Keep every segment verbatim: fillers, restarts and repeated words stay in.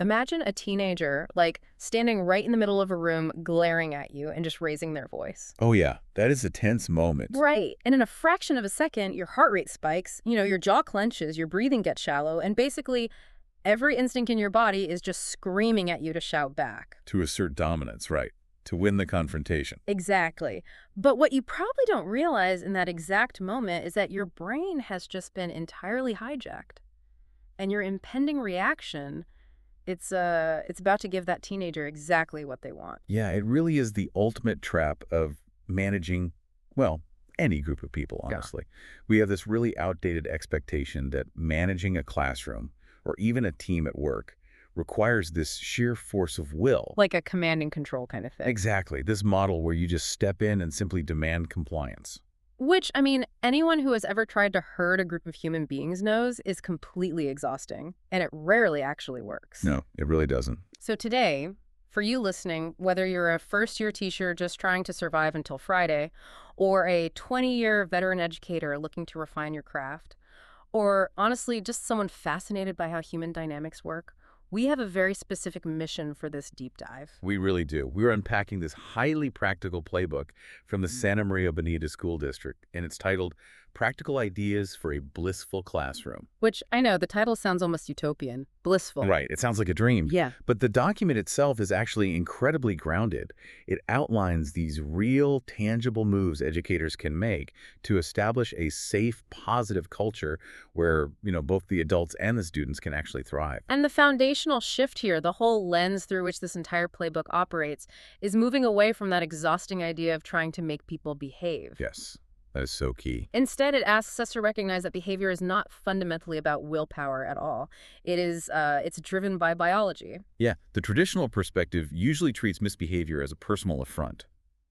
Imagine a teenager, like, standing right in the middle of a room, glaring at you and just raising their voice. Oh, yeah. That is a tense moment. Right. And in a fraction of a second, your heart rate spikes, you know, your jaw clenches, your breathing gets shallow, and basically every instinct in your body is just screaming at you to shout back. To assert dominance, right. To win the confrontation. Exactly. But what you probably don't realize in that exact moment is that your brain has just been entirely hijacked. And your impending reaction, it's uh, it's about to give that teenager exactly what they want. Yeah, it really is the ultimate trap of managing, well, any group of people, honestly. Yeah. We have this really outdated expectation that managing a classroom or even a team at work requires this sheer force of will. Like a command and control kind of thing. Exactly. This model where you just step in and simply demand compliance. Which, I mean, anyone who has ever tried to herd a group of human beings knows is completely exhausting, and it rarely actually works. No, it really doesn't. So today, for you listening, whether you're a first-year teacher just trying to survive until Friday, or a twenty-year veteran educator looking to refine your craft, or honestly, just someone fascinated by how human dynamics work, we have a very specific mission for this deep dive. We really do. We're unpacking this highly practical playbook from the Santa Maria Bonita School District, and it's titled Practical Ideas for a Blissful Classroom. Which, I know, the title sounds almost utopian. Blissful. Right. It sounds like a dream. Yeah. But the document itself is actually incredibly grounded. It outlines these real, tangible moves educators can make to establish a safe, positive culture where, you know, both the adults and the students can actually thrive. And the foundational shift here, the whole lens through which this entire playbook operates, is moving away from that exhausting idea of trying to make people behave. Yes. That is so key. Instead, it asks us to recognize that behavior is not fundamentally about willpower at all. It is, uh, it's driven by biology. Yeah, the traditional perspective usually treats misbehavior as a personal affront,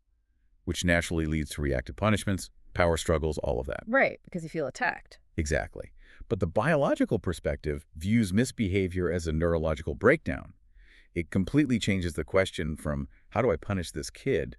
which naturally leads to reactive punishments, power struggles, all of that. Right, because you feel attacked. Exactly. But the biological perspective views misbehavior as a neurological breakdown. It completely changes the question from, how do I punish this kid,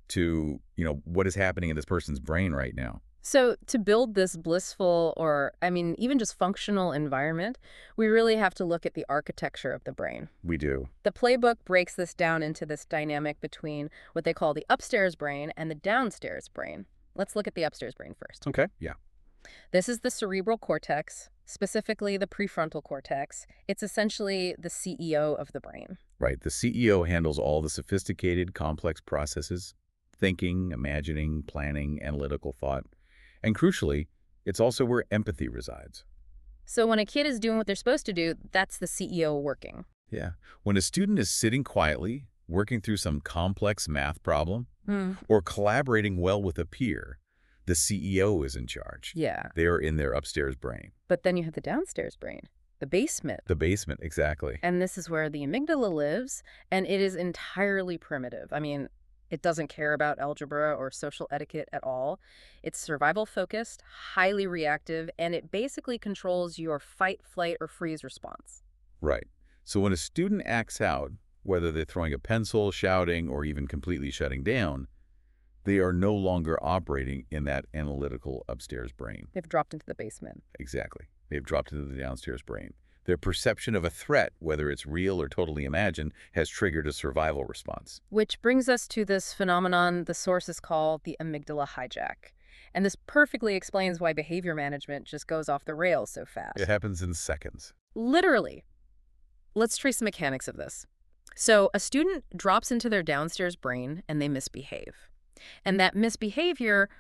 to, you know, what is happening in this person's brain right now. So to build this blissful or, I mean, even just functional environment, we really have to look at the architecture of the brain. We do. The playbook breaks this down into this dynamic between what they call the upstairs brain and the downstairs brain. Let's look at the upstairs brain first. Okay. Yeah. This is the cerebral cortex, specifically the prefrontal cortex. It's essentially the C E O of the brain. Right. The C E O handles all the sophisticated, complex processes. Thinking, imagining, planning, analytical thought. And crucially, it's also where empathy resides. So when a kid is doing what they're supposed to do, that's the C E O working. Yeah. When a student is sitting quietly, working through some complex math problem, mm. or collaborating well with a peer, the C E O is in charge. Yeah. They are in their upstairs brain. But then you have the downstairs brain. The basement. The basement, exactly. And this is where the amygdala lives, and it is entirely primitive. I mean, it doesn't care about algebra or social etiquette at all. It's survival-focused, highly reactive, and it basically controls your fight, flight, or freeze response. Right. So when a student acts out, whether they're throwing a pencil, shouting, or even completely shutting down, they are no longer operating in that analytical upstairs brain. They've dropped into the basement. Exactly. They've dropped into the downstairs brain. Their perception of a threat, whether it's real or totally imagined, has triggered a survival response. Which brings us to this phenomenon the sources call the amygdala hijack. And this perfectly explains why behavior management just goes off the rails so fast. It happens in seconds. Literally. Let's trace the mechanics of this. So a student drops into their downstairs brain and they misbehave. And that misbehavior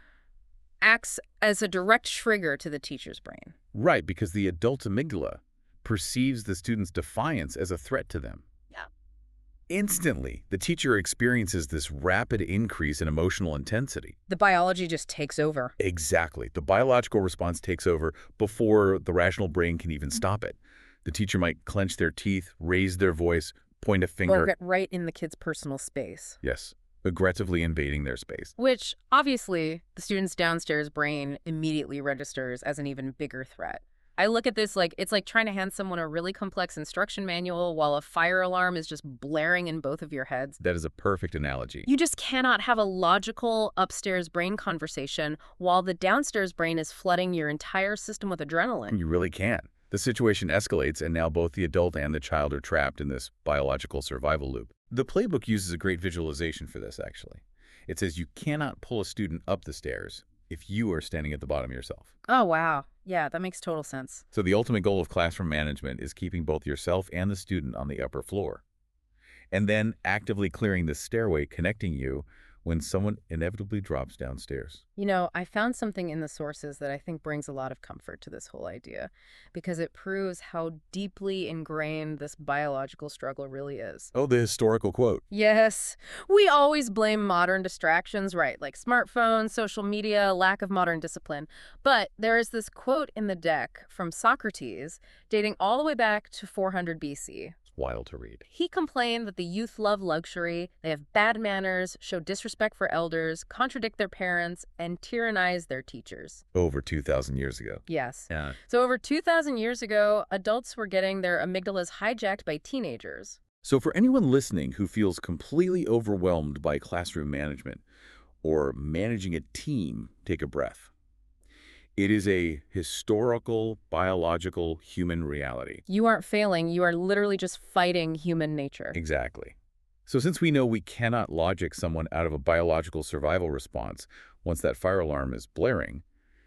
acts as a direct trigger to the teacher's brain. Right, because the adult amygdala perceives the student's defiance as a threat to them. Yeah. Instantly, the teacher experiences this rapid increase in emotional intensity. The biology just takes over. Exactly. The biological response takes over before the rational brain can even stop it. The teacher might clench their teeth, raise their voice, point a finger. Or get right in the kid's personal space. Yes. Aggressively invading their space. Which, obviously, the student's downstairs brain immediately registers as an even bigger threat. I look at this like it's like trying to hand someone a really complex instruction manual while a fire alarm is just blaring in both of your heads. That is a perfect analogy. You just cannot have a logical upstairs brain conversation while the downstairs brain is flooding your entire system with adrenaline. You really can't. The situation escalates, and now both the adult and the child are trapped in this biological survival loop. The playbook uses a great visualization for this, actually. It says you cannot pull a student up the stairs if you are standing at the bottom yourself. Oh, wow. Yeah, that makes total sense. So the ultimate goal of classroom management is keeping both yourself and the student on the upper floor, and then actively clearing the stairway connecting you when someone inevitably drops downstairs. You know, I found something in the sources that I think brings a lot of comfort to this whole idea, because it proves how deeply ingrained this biological struggle really is. Oh, the historical quote. Yes, we always blame modern distractions, right, like smartphones, social media, lack of modern discipline. But there is this quote in the deck from Socrates dating all the way back to four hundred B C. Wild to read. He complained that the youth love luxury, they have bad manners, show disrespect for elders, contradict their parents, and tyrannize their teachers. Over two thousand years ago. Yes. Yeah. So over two thousand years ago, adults were getting their amygdalas hijacked by teenagers. So for anyone listening who feels completely overwhelmed by classroom management or managing a team, take a breath. It is a historical, biological, human reality. You aren't failing. You are literally just fighting human nature. Exactly. So since we know we cannot logic someone out of a biological survival response once that fire alarm is blaring,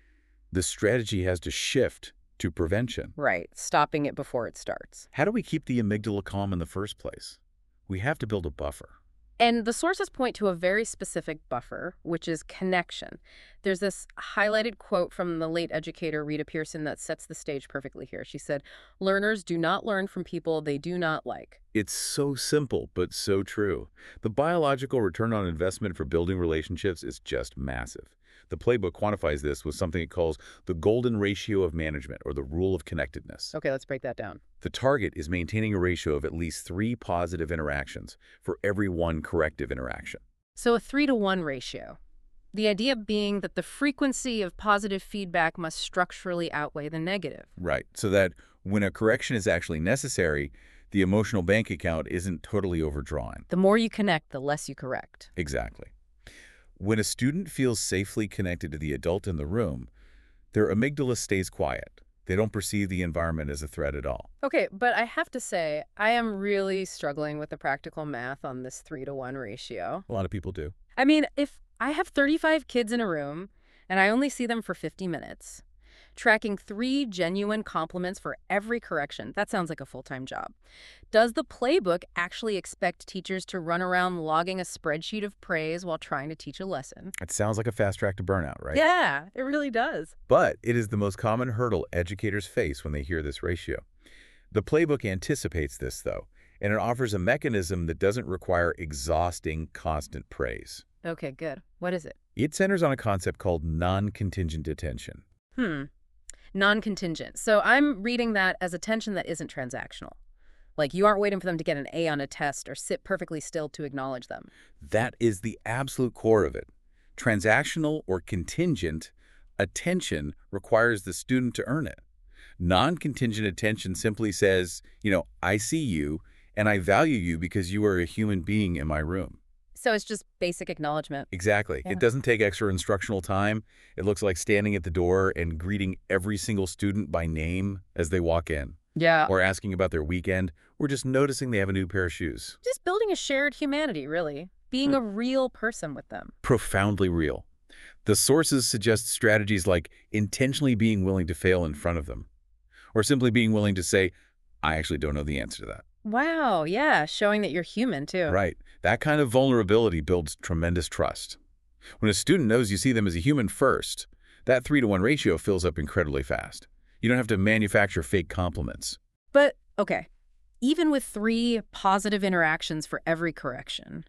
the strategy has to shift to prevention. Right, stopping it before it starts. How do we keep the amygdala calm in the first place? We have to build a buffer. And the sources point to a very specific buffer, which is connection. There's this highlighted quote from the late educator Rita Pearson that sets the stage perfectly here. She said, "Learners do not learn from people they do not like." It's so simple, but so true. The biological return on investment for building relationships is just massive. The playbook quantifies this with something it calls the golden ratio of management, or the rule of connectedness. Okay, let's break that down. The target is maintaining a ratio of at least three positive interactions for every one corrective interaction. So a three to one ratio. The idea being that the frequency of positive feedback must structurally outweigh the negative. Right, so that when a correction is actually necessary, the emotional bank account isn't totally overdrawn. The more you connect, the less you correct. Exactly. When a student feels safely connected to the adult in the room, their amygdala stays quiet. They don't perceive the environment as a threat at all. Okay, but I have to say, I am really struggling with the practical math on this three to one ratio. A lot of people do. I mean, if I have thirty-five kids in a room and I only see them for fifty minutes, tracking three genuine compliments for every correction, that sounds like a full-time job. Does the playbook actually expect teachers to run around logging a spreadsheet of praise while trying to teach a lesson? It sounds like a fast track to burnout, right? Yeah, it really does. But it is the most common hurdle educators face when they hear this ratio. The playbook anticipates this, though, and it offers a mechanism that doesn't require exhausting, constant praise. Okay, good. What is it? It centers on a concept called non-contingent attention. Hmm. Non-contingent. So I'm reading that as attention that isn't transactional. Like you aren't waiting for them to get an A on a test or sit perfectly still to acknowledge them. That is the absolute core of it. Transactional or contingent attention requires the student to earn it. Non-contingent attention simply says, you know, I see you and I value you because you are a human being in my room. So it's just basic acknowledgement. Exactly. Yeah. It doesn't take extra instructional time. It looks like standing at the door and greeting every single student by name as they walk in. Yeah. Or asking about their weekend, or just noticing they have a new pair of shoes. Just building a shared humanity, really. Being Hmm. a real person with them. Profoundly real. The sources suggest strategies like intentionally being willing to fail in front of them, or simply being willing to say, I actually don't know the answer to that. Wow, yeah, showing that you're human, too. Right. That kind of vulnerability builds tremendous trust. When a student knows you see them as a human first, that three to one ratio fills up incredibly fast. You don't have to manufacture fake compliments. But, okay, even with three positive interactions for every correction,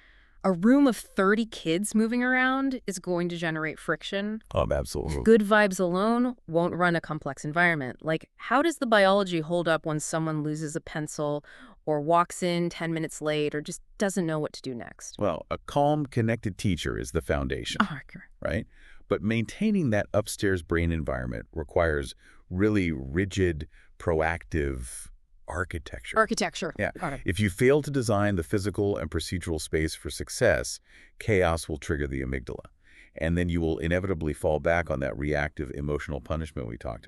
a room of thirty kids moving around is going to generate friction. Oh, absolutely. Good vibes alone won't run a complex environment. Like, how does the biology hold up when someone loses a pencil or walks in ten minutes late or just doesn't know what to do next? Well, a calm, connected teacher is the foundation, Oh, okay. right? But maintaining that upstairs brain environment requires really rigid, proactive architecture. Architecture. Yeah. Got it. If you fail to design the physical and procedural space for success, chaos will trigger the amygdala. And then you will inevitably fall back on that reactive emotional punishment we talked about.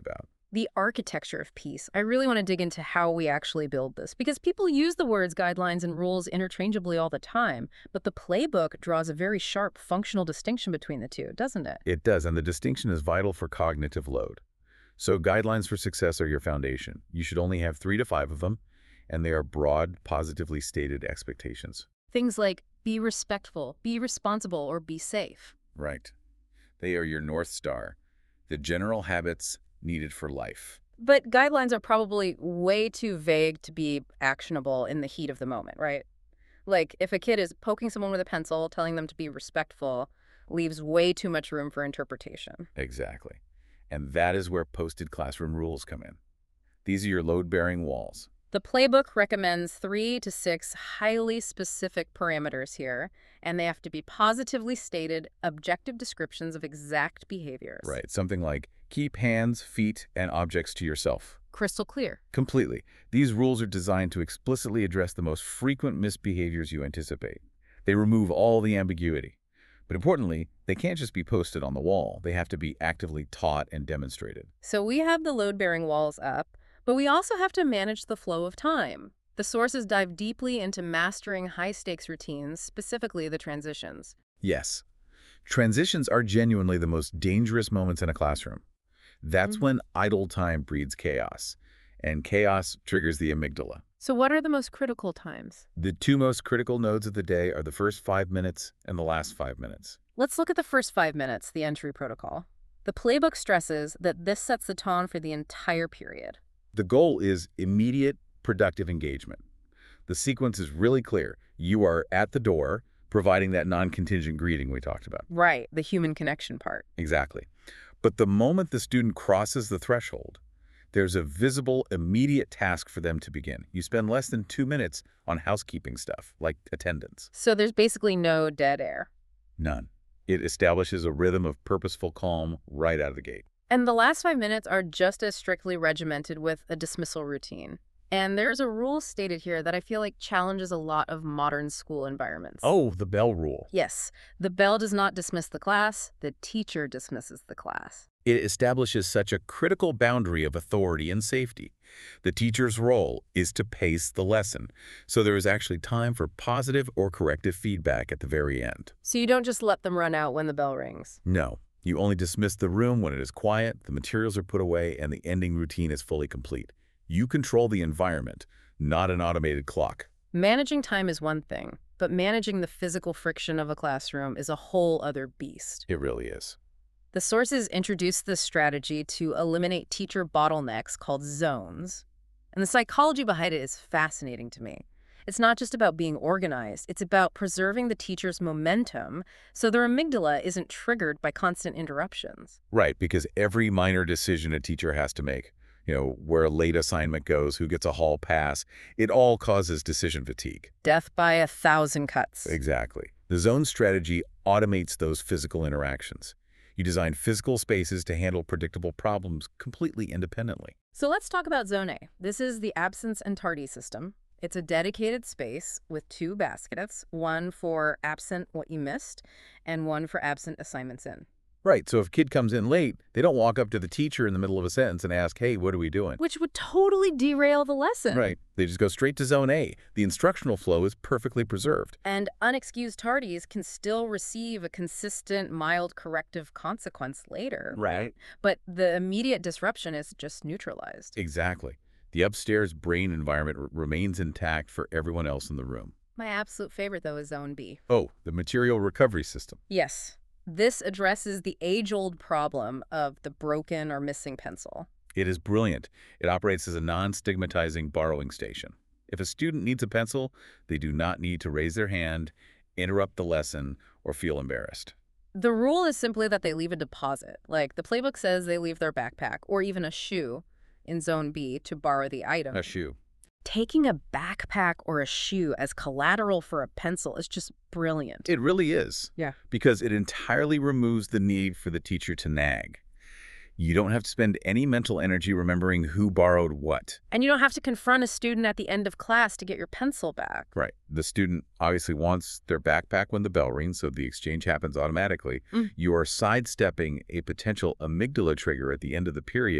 The architecture of peace. I really want to dig into how we actually build this, because people use the words guidelines and rules interchangeably all the time, but the playbook draws a very sharp functional distinction between the two, doesn't it? It does, and the distinction is vital for cognitive load. So guidelines for success are your foundation. You should only have three to five of them, and they are broad, positively stated expectations. Things like be respectful, be responsible, or be safe. Right. They are your North Star, the general habits needed for life. But guidelines are probably way too vague to be actionable in the heat of the moment, right? Like, if a kid is poking someone with a pencil, telling them to be respectful, leaves way too much room for interpretation. Exactly. And that is where posted classroom rules come in. These are your load-bearing walls. The playbook recommends three to six highly specific parameters here, and they have to be positively stated, objective descriptions of exact behaviors. Right. Something like keep hands, feet, and objects to yourself. Crystal clear. Completely. These rules are designed to explicitly address the most frequent misbehaviors you anticipate. They remove all the ambiguity. But importantly, they can't just be posted on the wall. They have to be actively taught and demonstrated. So we have the load-bearing walls up, but we also have to manage the flow of time. The sources dive deeply into mastering high-stakes routines, specifically the transitions. Yes. Transitions are genuinely the most dangerous moments in a classroom. That's mm-hmm. when idle time breeds chaos, and chaos triggers the amygdala. So what are the most critical times? The two most critical nodes of the day are the first five minutes and the last five minutes. Let's look at the first five minutes, the entry protocol. The playbook stresses that this sets the tone for the entire period. The goal is immediate, productive engagement. The sequence is really clear. You are at the door, providing that non-contingent greeting we talked about. Right, the human connection part. Exactly. But the moment the student crosses the threshold, there's a visible, immediate task for them to begin. You spend less than two minutes on housekeeping stuff, like attendance. So there's basically no dead air. None. It establishes a rhythm of purposeful calm right out of the gate. And the last five minutes are just as strictly regimented with a dismissal routine. And there's a rule stated here that I feel like challenges a lot of modern school environments. Oh, the bell rule. Yes. The bell does not dismiss the class. The teacher dismisses the class. It establishes such a critical boundary of authority and safety. The teacher's role is to pace the lesson, so there is actually time for positive or corrective feedback at the very end. So you don't just let them run out when the bell rings? No. You only dismiss the room when it is quiet, the materials are put away, and the ending routine is fully complete. You control the environment, not an automated clock. Managing time is one thing, but managing the physical friction of a classroom is a whole other beast. It really is. The sources introduced this strategy to eliminate teacher bottlenecks called zones. And the psychology behind it is fascinating to me. It's not just about being organized, it's about preserving the teacher's momentum so their amygdala isn't triggered by constant interruptions. Right, because every minor decision a teacher has to make, you know, where a late assignment goes, who gets a hall pass, it all causes decision fatigue. Death by a thousand cuts. Exactly. The zone strategy automates those physical interactions. You design physical spaces to handle predictable problems completely independently. So let's talk about Zone A. This is the absence and tardy system. It's a dedicated space with two baskets, one for absent what you missed and one for absent assignments in. Right, so if a kid comes in late, they don't walk up to the teacher in the middle of a sentence and ask, hey, what are we doing? Which would totally derail the lesson. Right, they just go straight to Zone A. The instructional flow is perfectly preserved. And unexcused tardies can still receive a consistent, mild corrective consequence later. Right. But the immediate disruption is just neutralized. Exactly. The upstairs brain environment r- remains intact for everyone else in the room. My absolute favorite, though, is Zone B. Oh, the material recovery system. Yes. This addresses the age-old problem of the broken or missing pencil. It is brilliant. It operates as a non-stigmatizing borrowing station. If a student needs a pencil, they do not need to raise their hand, interrupt the lesson, or feel embarrassed. The rule is simply that they leave a deposit. Like, the playbook says they leave their backpack or even a shoe in Zone B to borrow the item. A shoe. Taking a backpack or a shoe as collateral for a pencil is just brilliant. It really is. Yeah. Because it entirely removes the need for the teacher to nag. You don't have to spend any mental energy remembering who borrowed what. And you don't have to confront a student at the end of class to get your pencil back. Right. The student obviously wants their backpack when the bell rings, so the exchange happens automatically. Mm. You are sidestepping a potential amygdala trigger at the end of the period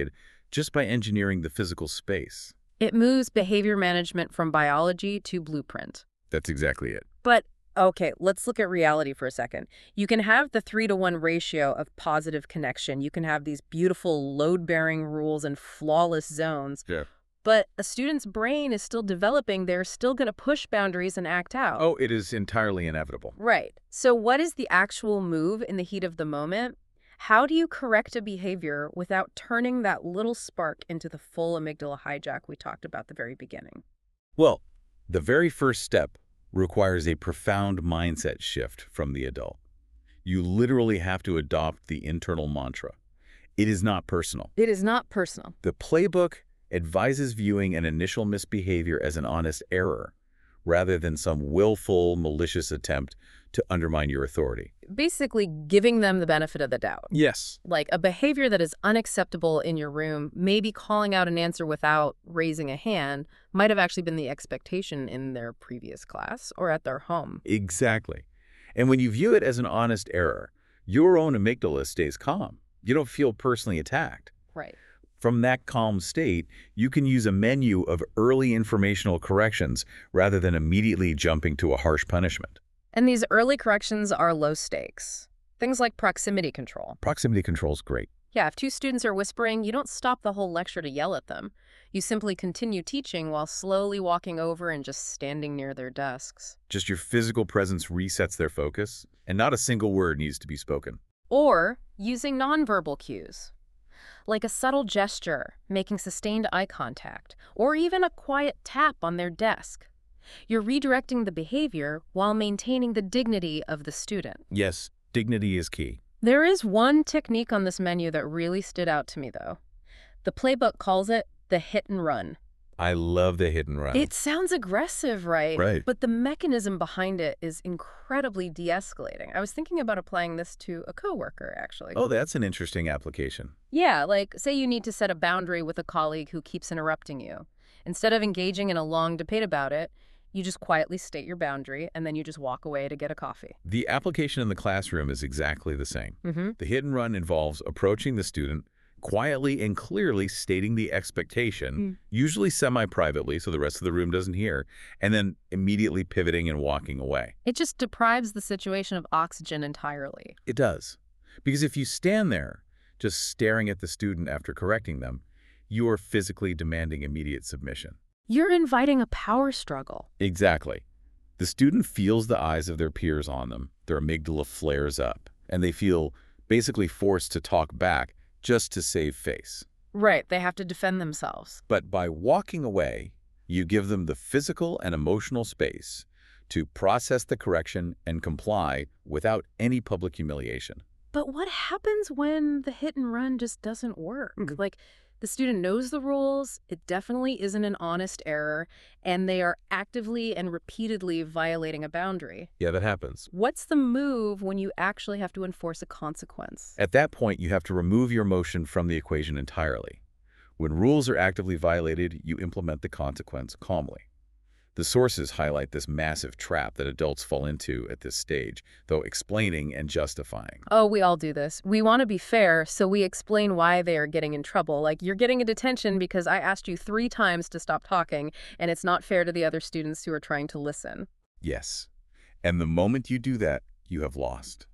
just by engineering the physical space. It moves behavior management from biology to blueprint. That's exactly it. But, okay, let's look at reality for a second. You can have the three to one ratio of positive connection. You can have these beautiful load-bearing rules and flawless zones. Yeah. But a student's brain is still developing. They're still going to push boundaries and act out. Oh, it is entirely inevitable. Right. So what is the actual move in the heat of the moment? How do you correct a behavior without turning that little spark into the full amygdala hijack we talked about at the very beginning? Well, the very first step requires a profound mindset shift from the adult. You literally have to adopt the internal mantra. It is not personal. It is not personal. The playbook advises viewing an initial misbehavior as an honest error, rather than some willful, malicious attempt to undermine your authority. Basically giving them the benefit of the doubt. Yes. Like a behavior that is unacceptable in your room, maybe calling out an answer without raising a hand, might have actually been the expectation in their previous class or at their home. Exactly. And when you view it as an honest error, your own amygdala stays calm. You don't feel personally attacked. Right. From that calm state, you can use a menu of early informational corrections rather than immediately jumping to a harsh punishment. And these early corrections are low stakes. Things like proximity control. Proximity control is great. Yeah, if two students are whispering, you don't stop the whole lecture to yell at them. You simply continue teaching while slowly walking over and just standing near their desks. Just your physical presence resets their focus, and not a single word needs to be spoken. Or using nonverbal cues, like a subtle gesture, making sustained eye contact, or even a quiet tap on their desk. You're redirecting the behavior while maintaining the dignity of the student. Yes, dignity is key. There is one technique on this menu that really stood out to me, though. The playbook calls it the hit and run. I love the hit and run. It sounds aggressive, right? Right. But the mechanism behind it is incredibly de-escalating. I was thinking about applying this to a coworker, actually. Oh, that's an interesting application. Yeah, like say you need to set a boundary with a colleague who keeps interrupting you. Instead of engaging in a long debate about it, you just quietly state your boundary, and then you just walk away to get a coffee. The application in the classroom is exactly the same. Mm-hmm. The hit and run involves approaching the student, quietly and clearly stating the expectation, Mm. usually semi-privately so the rest of the room doesn't hear, and then immediately pivoting and walking away. It just deprives the situation of oxygen entirely. It does. Because if you stand there just staring at the student after correcting them, you are physically demanding immediate submission. You're inviting a power struggle. Exactly. The student feels the eyes of their peers on them, their amygdala flares up, and they feel basically forced to talk back just to save face. Right, they have to defend themselves. But by walking away, you give them the physical and emotional space to process the correction and comply without any public humiliation. But what happens when the hit and run just doesn't work? Mhm. Like, the student knows the rules, it definitely isn't an honest error, and they are actively and repeatedly violating a boundary. Yeah, that happens. What's the move when you actually have to enforce a consequence? At that point, you have to remove your emotion from the equation entirely. When rules are actively violated, you implement the consequence calmly. The sources highlight this massive trap that adults fall into at this stage, though explaining and justifying. Oh, we all do this. We want to be fair, so we explain why they are getting in trouble. Like, you're getting a detention because I asked you three times to stop talking, and it's not fair to the other students who are trying to listen. Yes. And the moment you do that, you have lost.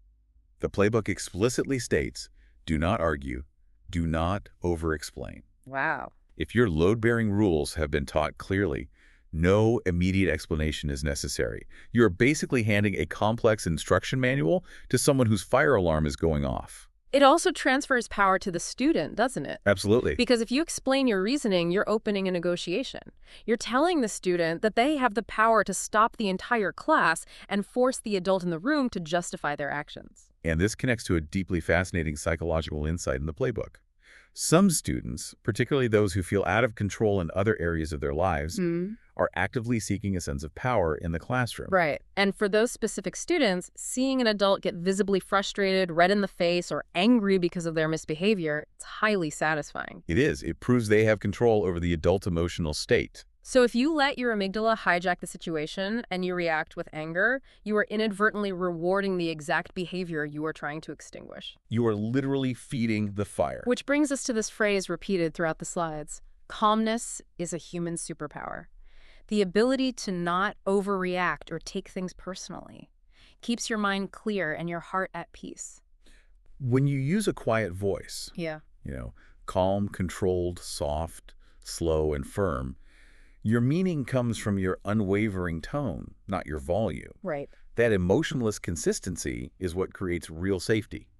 The playbook explicitly states, do not argue, do not over-explain. Wow. If your load-bearing rules have been taught clearly, no immediate explanation is necessary. You are basically handing a complex instruction manual to someone whose fire alarm is going off. It also transfers power to the student, doesn't it? Absolutely. Because if you explain your reasoning, you're opening a negotiation. You're telling the student that they have the power to stop the entire class and force the adult in the room to justify their actions. And this connects to a deeply fascinating psychological insight in the playbook. Some students, particularly those who feel out of control in other areas of their lives, Mm. are actively seeking a sense of power in the classroom. Right. And for those specific students, seeing an adult get visibly frustrated, red in the face, or angry because of their misbehavior, it's highly satisfying. It is. It proves they have control over the adult emotional state. So if you let your amygdala hijack the situation and you react with anger, you are inadvertently rewarding the exact behavior you are trying to extinguish. You are literally feeding the fire. Which brings us to this phrase repeated throughout the slides. Calmness is a human superpower. The ability to not overreact or take things personally keeps your mind clear and your heart at peace. When you use a quiet voice, Yeah. you know, calm, controlled, soft, slow, and firm, your meaning comes from your unwavering tone, not your volume. Right. That emotionless consistency is what creates real safety.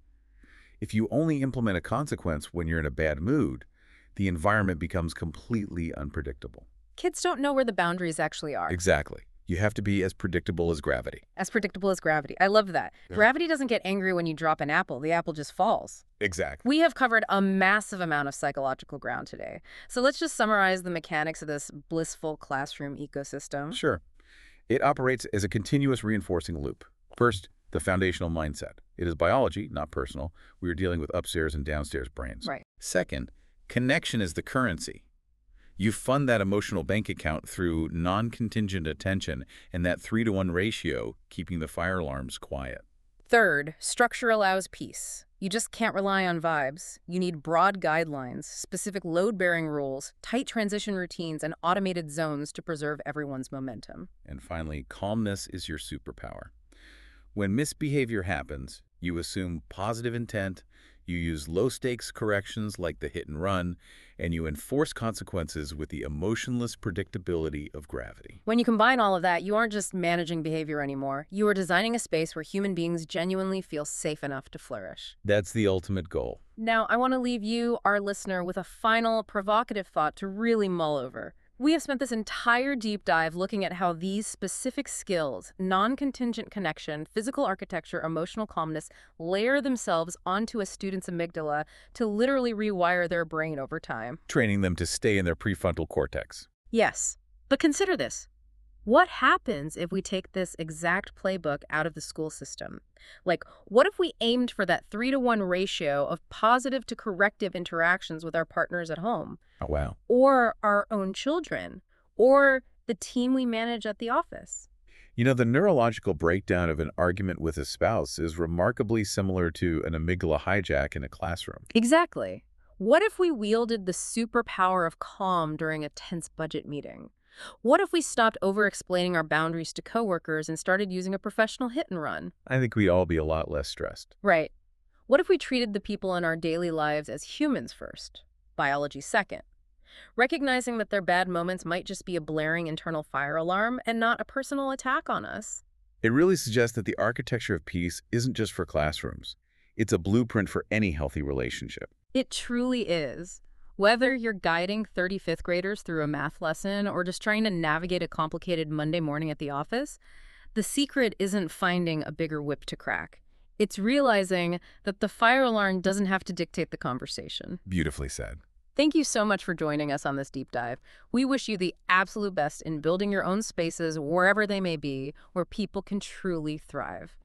If you only implement a consequence when you're in a bad mood, the environment becomes completely unpredictable. Kids don't know where the boundaries actually are. Exactly. You have to be as predictable as gravity. As predictable as gravity. I love that. Yeah. Gravity doesn't get angry when you drop an apple. The apple just falls. Exactly. We have covered a massive amount of psychological ground today. So let's just summarize the mechanics of this blissful classroom ecosystem. Sure. It operates as a continuous reinforcing loop. First, the foundational mindset. It is biology, not personal. We are dealing with upstairs and downstairs brains. Right. Second, connection is the currency. You fund that emotional bank account through non-contingent attention and that three to one ratio, keeping the fire alarms quiet. Third, structure allows peace. You just can't rely on vibes. You need broad guidelines, specific load-bearing rules, tight transition routines, and automated zones to preserve everyone's momentum. And finally, calmness is your superpower. When misbehavior happens, you assume positive intent, you use low-stakes corrections like the hit and run, and you enforce consequences with the emotionless predictability of gravity. When you combine all of that, you aren't just managing behavior anymore. You are designing a space where human beings genuinely feel safe enough to flourish. That's the ultimate goal. Now, I want to leave you, our listener, with a final provocative thought to really mull over. We have spent this entire deep dive looking at how these specific skills, non-contingent connection, physical architecture, emotional calmness, layer themselves onto a student's amygdala to literally rewire their brain over time. Training them to stay in their prefrontal cortex. Yes, but consider this. What happens if we take this exact playbook out of the school system? Like, what if we aimed for that three to one ratio of positive to corrective interactions with our partners at home? Oh, wow. Or our own children, or the team we manage at the office? You know, the neurological breakdown of an argument with a spouse is remarkably similar to an amygdala hijack in a classroom. Exactly. What if we wielded the superpower of calm during a tense budget meeting? What if we stopped over-explaining our boundaries to coworkers and started using a professional hit and run? I think we'd all be a lot less stressed. Right. What if we treated the people in our daily lives as humans first, biology second, recognizing that their bad moments might just be a blaring internal fire alarm and not a personal attack on us? It really suggests that the architecture of peace isn't just for classrooms. It's a blueprint for any healthy relationship. It truly is. Whether you're guiding thirty-fifth graders through a math lesson or just trying to navigate a complicated Monday morning at the office, the secret isn't finding a bigger whip to crack. It's realizing that the fire alarm doesn't have to dictate the conversation. Beautifully said. Thank you so much for joining us on this deep dive. We wish you the absolute best in building your own spaces, wherever they may be, where people can truly thrive.